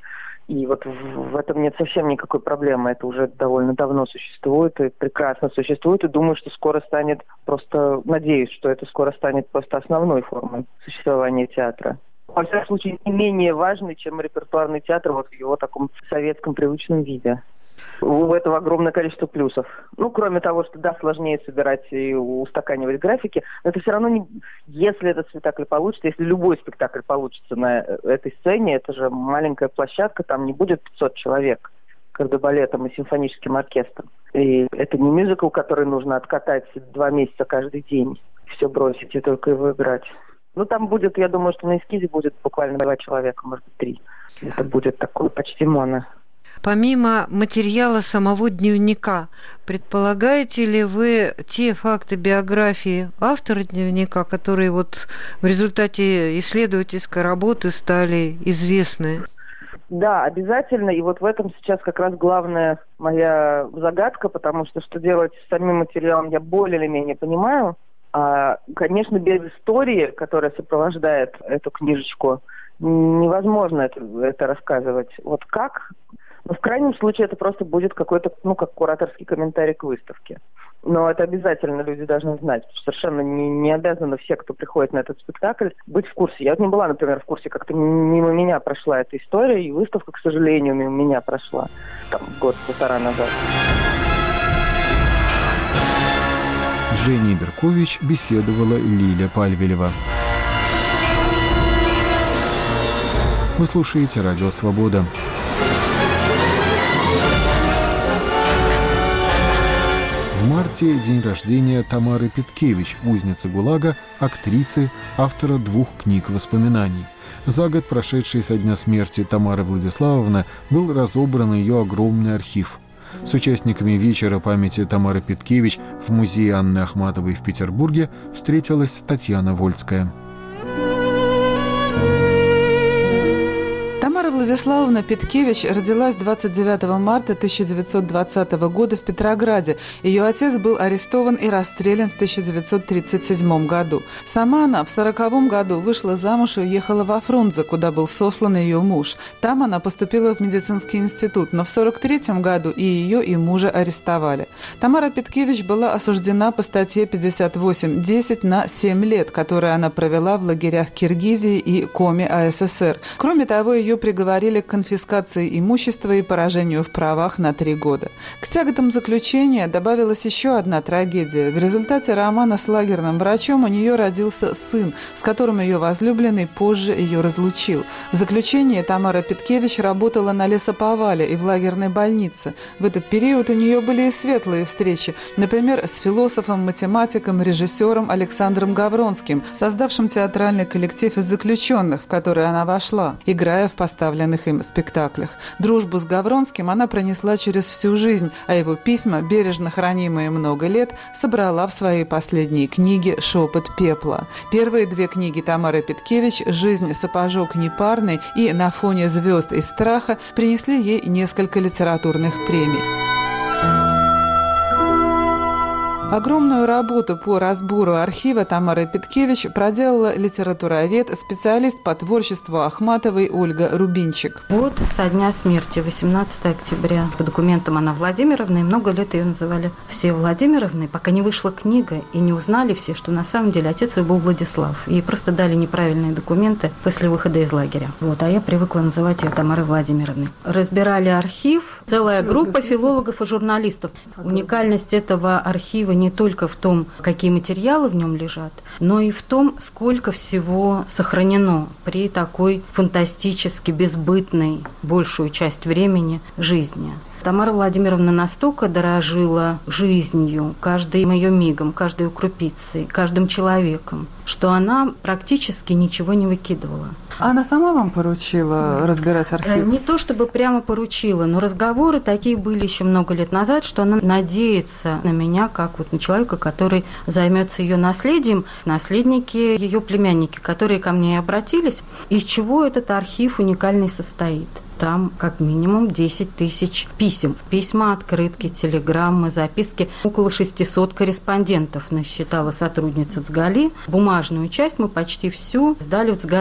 И вот в этом нет совсем никакой проблемы. Это уже довольно давно существует и прекрасно существует. И думаю, что скоро станет просто... Надеюсь, что это скоро станет просто основной формой существования театра. Во всяком случае, не менее важный, чем репертуарный театр вот в его таком советском привычном виде. У этого огромное количество плюсов. Ну, кроме того, что, да, сложнее собирать и устаканивать графики, но это все равно не... Если этот спектакль получится, если любой спектакль получится на этой сцене, это же маленькая площадка, там не будет пятьсот человек, кардебалетом и симфоническим оркестром. И это не мюзикл, который нужно откатать два месяца каждый день, все бросить и только его играть. Ну, там будет, я думаю, что на эскизе будет буквально два человека, может быть, три. Это будет такое почти моно. Помимо материала самого дневника, предполагаете ли вы те факты биографии автора дневника, которые вот в результате исследовательской работы стали известны? Да, обязательно. И вот в этом сейчас как раз главная моя загадка, потому что что делать с самим материалом я более или менее понимаю. А, конечно, без истории, которая сопровождает эту книжечку, невозможно это, это рассказывать. Вот как? Но в крайнем случае это просто будет какой-то, ну, как кураторский комментарий к выставке. Но это обязательно люди должны знать. Совершенно не, не обязаны все, кто приходит на этот спектакль, быть в курсе. Я вот не была, например, в курсе, как-то мимо меня прошла эта история, и выставка, к сожалению, мимо меня прошла там год-полтора назад. С Женей Беркович беседовала Лиля Пальвелева. Вы слушаете «Радио Свобода». В марте день рождения Тамары Петкевич, узницы ГУЛАГа, актрисы, автора двух книг воспоминаний. За год, прошедший со дня смерти Тамары Владиславовны, был разобран ее огромный архив. С участниками вечера памяти Тамары Петкевич в музее Анны Ахматовой в Петербурге встретилась Татьяна Вольская. Тамара Владиславовна Петкевич родилась двадцать девятого марта тысяча девятьсот двадцатого года в Петрограде. Ее отец был арестован и расстрелян в тысяча девятьсот тридцать седьмом году. Сама она в сороковом году вышла замуж и уехала во Фрунзе, куда был сослан ее муж. Там она поступила в медицинский институт, но в сорок третьем году и ее, и мужа арестовали. Тамара Петкевич была осуждена по статье пятьдесят восемь десять на семь лет, которые она провела в лагерях Киргизии и Коми АССР. Кроме того, ее приговорили к конфискации имущества и поражению в правах на три года. К тяготам заключения добавилась еще одна трагедия. В результате романа с лагерным врачом у нее родился сын, с которым ее возлюбленный позже ее разлучил. В заключении Тамара Петкевич работала на лесоповале и в лагерной больнице. В этот период у нее были и светлые встречи, например, с философом, математиком, режиссером Александром Гавронским, создавшим театральный коллектив из заключенных, в который она вошла, играя в поставленных им спектаклях. Дружбу с Гавронским она пронесла через всю жизнь, а его письма, бережно хранимые много лет, собрала в своей последней книге «Шепот пепла». Первые две книги Тамары Петкевич «Жизнь сапожок непарный» и «На фоне звезд и страха» принесли ей несколько литературных премий. Огромную работу по разбору архива Тамары Петкевич проделала литературовед, специалист по творчеству Ахматовой Ольга Рубинчик. Вот со дня смерти, восемнадцатого октября. По документам она Владимировна, и много лет ее называли все Владимировны, пока не вышла книга, и не узнали все, что на самом деле отец ее был Владислав. И просто дали неправильные документы после выхода из лагеря. Вот, а я привыкла называть ее Тамарой Владимировной. Разбирали архив, целая группа филологов и журналистов. Уникальность этого архива не только в том, какие материалы в нем лежат, но и в том, сколько всего сохранено при такой фантастически безбытной большую часть времени жизни. Тамара Владимировна настолько дорожила жизнью, каждым ее мигом, каждой ее крупицей, каждым человеком, что она практически ничего не выкидывала. Она сама вам поручила разбирать архив? Не то чтобы прямо поручила, но разговоры такие были еще много лет назад, что она надеется на меня, как вот на человека, который займется ее наследием. Наследники, ее племянники, которые ко мне обратились, из чего этот архив уникальный состоит. Там как минимум десять тысяч писем. Письма, открытки, телеграммы, записки. Около шестисот корреспондентов насчитала сотрудница ЦГАЛИ. Бумажную часть мы почти всю сдали в ЦГАЛИ.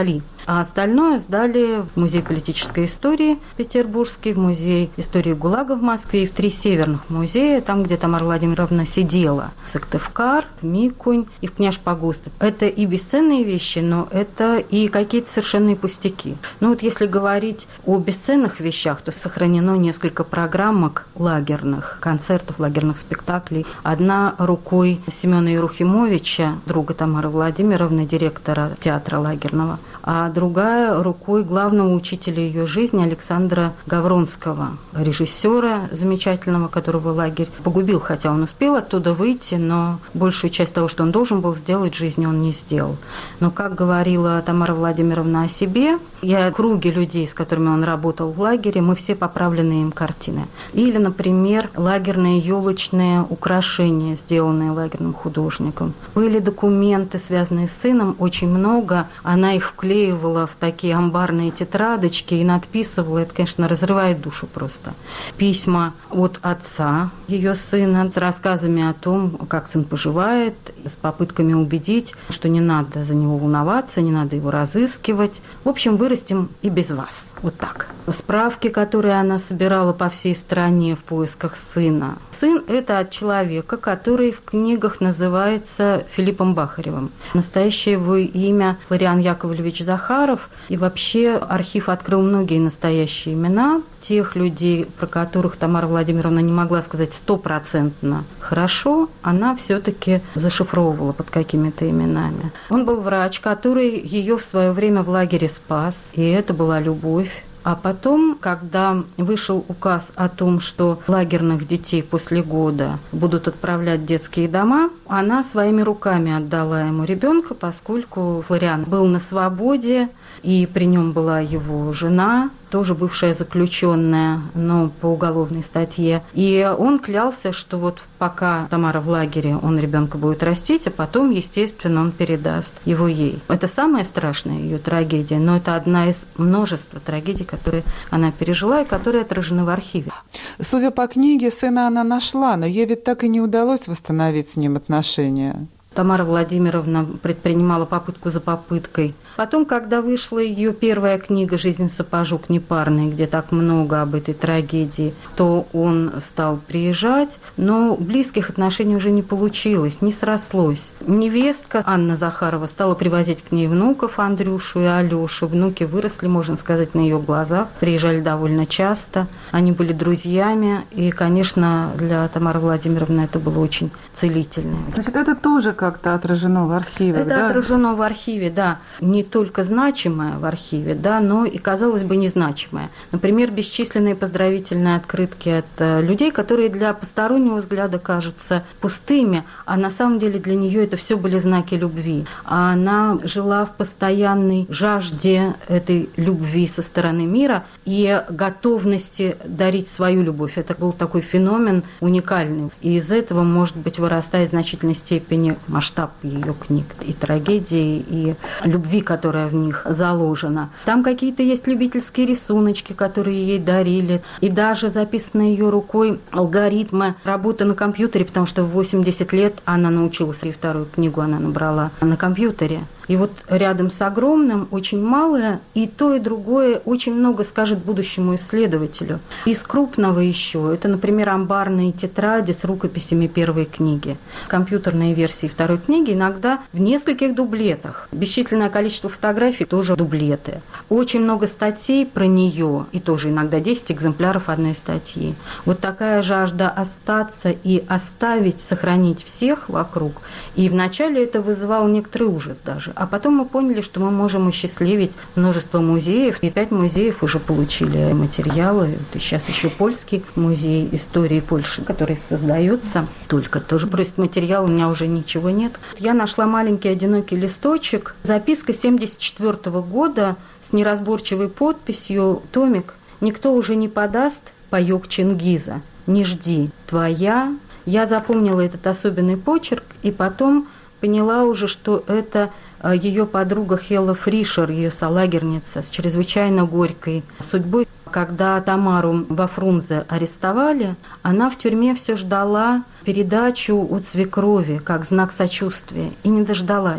А остальное сдали в Музей политической истории петербургский, в Музей истории ГУЛАГа в Москве и в три северных музея, там, где Тамара Владимировна сидела. В Сыктывкар, в Микунь и в Княж-Погост. Это и бесценные вещи, но это и какие-то совершенные пустяки. Ну вот если говорить о бесценных вещах, то сохранено несколько программок лагерных, концертов, лагерных спектаклей. Одна рукой Семена Ерухимовича, друга Тамары Владимировны, директора театра лагерного, а другая рукой главного учителя ее жизни Александра Гавронского, режиссера замечательного, которого лагерь погубил, хотя он успел оттуда выйти, но большую часть того, что он должен был сделать в жизни, он не сделал. Но, как говорила Тамара Владимировна о себе, и о круге людей, с которыми он работал в лагере, мы все поправленные им картины. Или, например, лагерные елочные украшения, сделанные лагерным художником. Были документы, связанные с сыном, очень много. Она их вклеивала в такие амбарные тетрадочки и надписывала. Это, конечно, разрывает душу просто. Письма от отца ее сына с рассказами о том, как сын поживает, с попытками убедить, что не надо за него волноваться, не надо его разыскивать. В общем, вырастем и без вас. Вот так. Справки, которые она собирала по всей стране в поисках сына. Сын – это от человека, который в книгах называется Филиппом Бахаревым. Настоящее его имя – Флориан Яковлевич Захаров. И вообще архив открыл многие настоящие имена тех людей, про которых Тамара Владимировна не могла сказать стопроцентно хорошо, она все-таки зашифровывала под какими-то именами. Он был врач, который ее в свое время в лагере спас, и это была любовь. А потом, когда вышел указ о том, что лагерных детей после года будут отправлять в детские дома, она своими руками отдала ему ребенка, поскольку Флориан был на свободе, и при нем была его жена, тоже бывшая заключенная, но по уголовной статье. И он клялся, что вот пока Тамара в лагере, он ребенка будет растить, а потом, естественно, он передаст его ей. Это самая страшная ее трагедия, но это одна из множества трагедий, которые она пережила и которые отражены в архиве. Судя по книге, сына она нашла, но ей ведь так и не удалось восстановить с ним отношения. Тамара Владимировна предпринимала попытку за попыткой. Потом, когда вышла ее первая книга «Жизнь сапожук непарный», где так много об этой трагедии, то он стал приезжать, но близких отношений уже не получилось, не срослось. Невестка Анна Захарова стала привозить к ней внуков Андрюшу и Алешу. Внуки выросли, можно сказать, на ее глазах, приезжали довольно часто. Они были друзьями, и, конечно, для Тамары Владимировны это было очень целительно. Значит, это тоже как-то отражено в архиве, Это да? отражено в архиве, да. Не только значимое в архиве, да, но и, казалось бы, незначимое. Например, бесчисленные поздравительные открытки от людей, которые для постороннего взгляда кажутся пустыми, а на самом деле для нее это все были знаки любви. А она жила в постоянной жажде этой любви со стороны мира и готовности дарить свою любовь. Это был такой феномен уникальный. И из этого, может быть, вырастает в значительной степени масштаб ее книг и трагедии, и любви, которая в них заложена. Там какие-то есть любительские рисуночки, которые ей дарили, и даже записанные ее рукой алгоритмы работы на компьютере, потому что в восемьдесят лет она научилась, и вторую книгу она набрала на компьютере. И вот рядом с огромным очень малое, и то, и другое очень много скажет будущему исследователю. Из крупного еще, это, например, амбарные тетради с рукописями первой книги. Компьютерные версии второй книги иногда в нескольких дублетах. Бесчисленное количество фотографий тоже дублеты. Очень много статей про нее, и тоже иногда десять экземпляров одной статьи. Вот такая жажда остаться и оставить, сохранить всех вокруг. И вначале это вызывало некоторый ужас даже. А потом мы поняли, что мы можем осчастливить множество музеев. И пять музеев уже получили материалы. И сейчас еще польский музей истории Польши, который создается, только тоже просит материал, у меня уже ничего нет. Я нашла маленький одинокий листочек, записка семьдесят четвёртого года с неразборчивой подписью, томик «Никто уже не подаст, паёк Чингиза, не жди, твоя». Я запомнила этот особенный почерк, и потом поняла уже, что это ее подруга Хелла Фришер, ее солагерница, с чрезвычайно горькой судьбой. Когда Тамару во Фрунзе арестовали, она в тюрьме все ждала передачу от свекрови, как знак сочувствия, и не дождалась.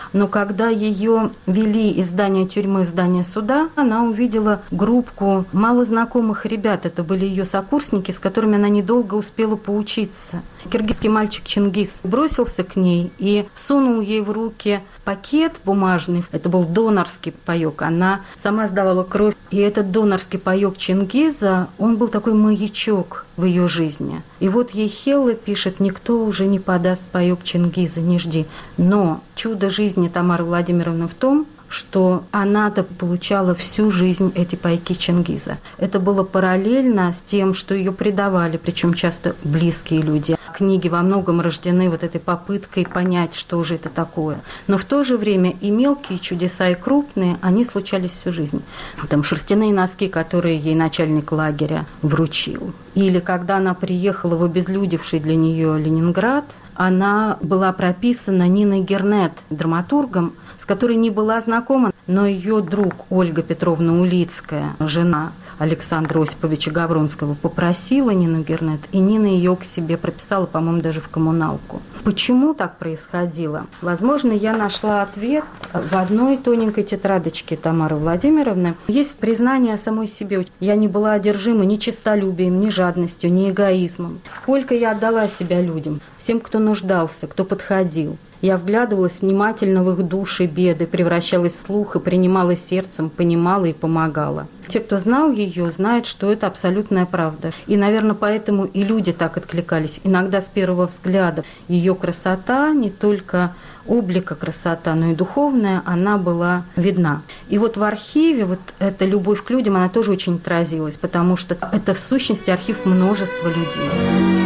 Но когда ее вели из здания тюрьмы в здание суда, она увидела группку малознакомых ребят. Это были ее сокурсники, с которыми она недолго успела поучиться. Киргизский мальчик Чингиз бросился к ней и всунул ей в руки пакет бумажный. Это был донорский паёк. Она сама сдавала кровь. И этот донорский паёк Чингиза, он был такой маячок в ее жизни. И вот ей Хелла пишет: никто уже не подаст паёк Чингиза, не жди. Но чудо жизни Тамары Владимировны в том, что она-то получала всю жизнь эти пайки Чингиза. Это было параллельно с тем, что ее предавали, причем часто близкие люди. Книги во многом рождены вот этой попыткой понять, что же это такое. Но в то же время и мелкие чудеса, и крупные, они случались всю жизнь. Там шерстяные носки, которые ей начальник лагеря вручил. Или когда она приехала в обезлюдевший для нее Ленинград, она была прописана Ниной Гернет, драматургом, с которой не была знакома, но ее друг Ольга Петровна Улицкая, жена Александра Осиповича Гавронского, попросила Нину Гернет, и Нина ее к себе прописала, по-моему, даже в коммуналку. Почему так происходило? Возможно, я нашла ответ в одной тоненькой тетрадочке Тамары Владимировны. Есть признание самой себе. Я не была одержима ни честолюбием, ни жадностью, ни эгоизмом. Сколько я отдала себя людям, всем, кто нуждался, кто подходил. Я вглядывалась внимательно в их души, беды, превращалась в слух и принимала сердцем, понимала и помогала. Те, кто знал ее, знают, что это абсолютная правда. И, наверное, поэтому и люди так откликались. Иногда с первого взгляда ее красота, не только облика красота, но и духовная, она была видна. И вот в архиве вот эта любовь к людям, она тоже очень отразилась, потому что это в сущности архив множества людей.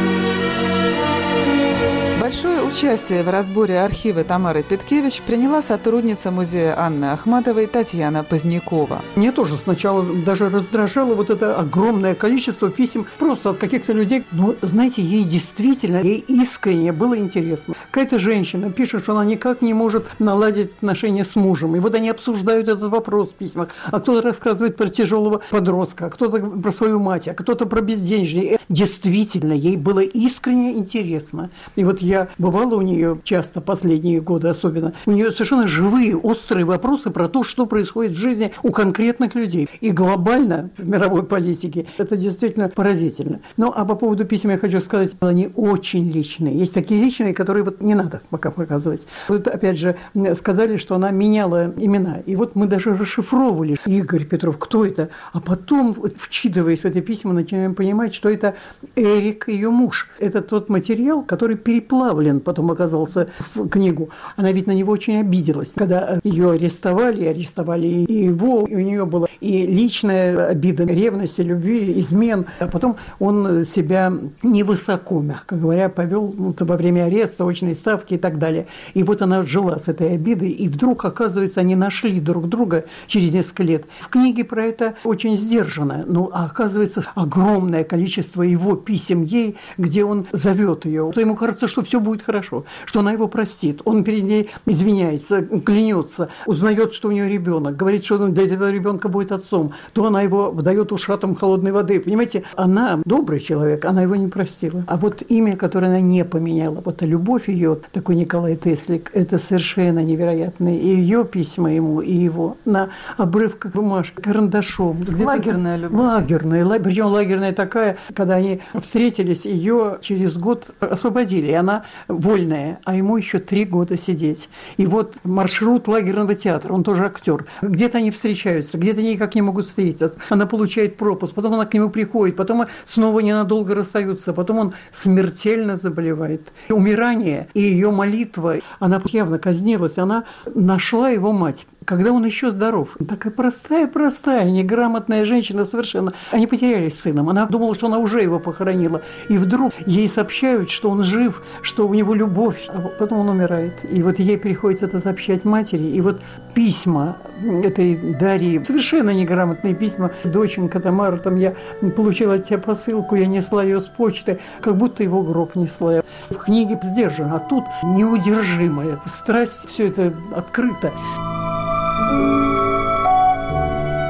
Большое участие в разборе архива Тамары Петкевич приняла сотрудница музея Анны Ахматовой Татьяна Позднякова. Мне тоже сначала даже раздражало вот это огромное количество писем просто от каких-то людей. Но, знаете, ей действительно, ей искренне было интересно. Какая-то женщина пишет, что она никак не может наладить отношения с мужем. И вот они обсуждают этот вопрос в письмах. А кто-то рассказывает про тяжелого подростка, а кто-то про свою мать, а кто-то про безденежье. Действительно, ей было искренне интересно. И вот я бывала у нее часто, последние годы особенно, у нее совершенно живые, острые вопросы про то, что происходит в жизни у конкретных людей. И глобально в мировой политике это действительно поразительно. Ну, а по поводу писем я хочу сказать, они очень личные. Есть такие личные, которые вот не надо пока показывать. Вот опять же сказали, что она меняла имена. И вот мы даже расшифровывали: Игорь Петров, кто это? А потом, вчитываясь в эти письма, начинаем понимать, что это Эрик, ее муж. Это тот материал, который переплавлен потом оказался в книгу. Она ведь на него очень обиделась. Когда ее арестовали, арестовали и его, и у нее была и личная обида, ревность, любви, измен. А потом он себя невысоко, мягко говоря, повел ну, во время ареста, очной ставки и так далее. И вот она жила с этой обидой, и вдруг, оказывается, они нашли друг друга через несколько лет. В книге про это очень сдержано. Ну, а оказывается, огромное количество его писем ей, где он зовет ее. То ему кажется, что все будет хорошо, что она его простит. Он перед ней извиняется, клянется, узнает, что у нее ребенок, говорит, что он для этого ребенка будет отцом, то она его выдает ушатом холодной воды. Понимаете, она добрый человек, она его не простила. А вот имя, которое она не поменяла, вот любовь ее, такой Николай Теслик, это совершенно невероятно. И ее письма ему, и его на обрывках бумажки, карандашом. Лагерная любовь. Лагерная, причем лагерная такая, когда они встретились, ее через год освободили, и она вольная, а ему еще три года сидеть. И вот маршрут лагерного театра, он тоже актер. Где-то они встречаются, где-то они никак не могут встретиться. Она получает пропуск, потом она к нему приходит, потом снова ненадолго расстаются, потом он смертельно заболевает. Умирание и ее молитва, она явно казнилась, она нашла его мать, когда он еще здоров. Такая простая-простая, неграмотная женщина совершенно. Они потерялись с сыном. Она думала, что она уже его похоронила. И вдруг ей сообщают, что он жив, что у него любовь. А потом он умирает. И вот ей приходится это сообщать матери. И вот письма этой Дарьи, совершенно неграмотные письма. Доченька Тамара, там я получила от тебя посылку, я несла ее с почты, как будто его гроб несла. В книге сдержано, а тут неудержимая страсть, все это открыто.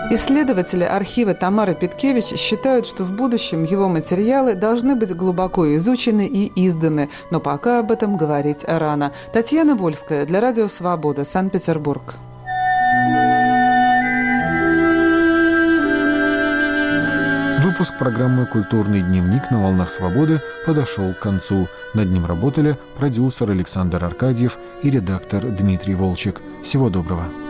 Исследователи архива Тамары Петкевич считают, что в будущем его материалы должны быть глубоко изучены и изданы, но пока об этом говорить рано. Татьяна Вольская для Радио Свобода, Санкт-Петербург. Выпуск программы «Культурный дневник» на «Волнах Свободы» подошел к концу. Над ним работали продюсер Александр Аркадьев и редактор Дмитрий Волчек. Всего доброго.